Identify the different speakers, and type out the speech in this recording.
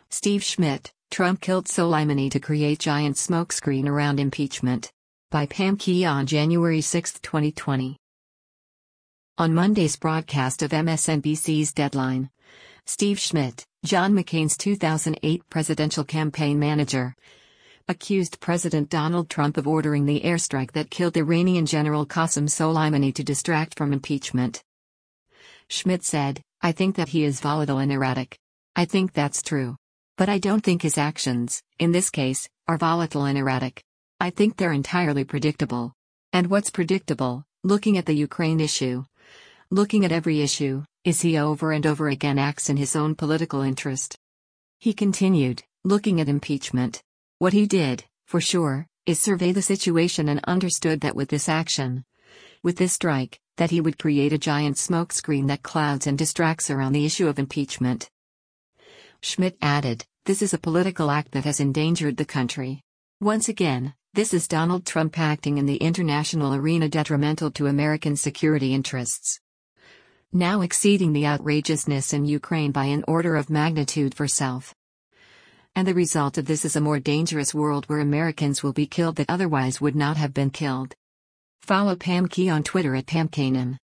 Speaker 1: Steve Schmidt, Trump killed Soleimani to create giant smokescreen around impeachment. By Pam Key on January 6, 2020. On Monday's broadcast of MSNBC's Deadline, Steve Schmidt, John McCain's 2008 presidential campaign manager, accused President Donald Trump of ordering the airstrike that killed Iranian General Qasem Soleimani to distract from impeachment. Schmidt said, "I think that he is volatile and erratic. I think that's true. But I don't think his actions, in this case, are volatile and erratic. I think they're entirely predictable. And what's predictable, looking at the Ukraine issue, looking at every issue, is he over and over again acts in his own political interest." He continued, looking at impeachment. What he did, for sure, is survey the situation and understood that with this action, with this strike, that he would create a giant smokescreen that clouds and distracts around the issue of impeachment. Schmidt added, "This is a political act that has endangered the country. Once again, this is Donald Trump acting in the international arena detrimental to American security interests. Now exceeding the outrageousness in Ukraine by an order of magnitude for self. And the result of this is a more dangerous world where Americans will be killed that otherwise would not have been killed." Follow Pam Key on Twitter at PamKanem.